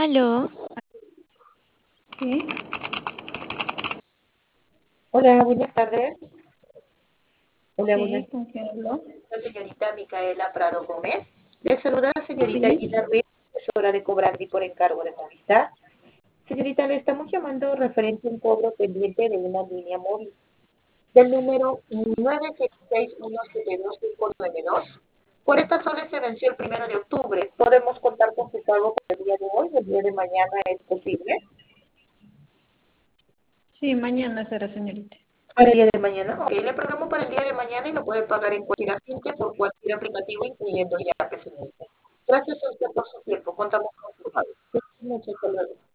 Aló, Sí, Hola, buenas tardes. Hola, buenas sí, ¿con quién habló? tardes, la señorita Micaela Prado Gómez. Le saluda la señorita Sí, Gina Ruiz, asesora de Cobrandi por encargo de Movistar. Señorita, le estamos llamando referente a un cobro pendiente de una línea móvil del número 966172592. Por esta sola se venció el 1 de octubre. ¿Podemos contar con su pago para el día de hoy? ¿El día de mañana es posible? sí, mañana será, señorita. Para el día de mañana. Ok, le programo para el día de mañana y lo puede pagar en cualquier agencia por cualquier aplicativo, incluyendo Yape, señorita. Gracias a usted por su tiempo. Contamos con su pago. Muchas gracias.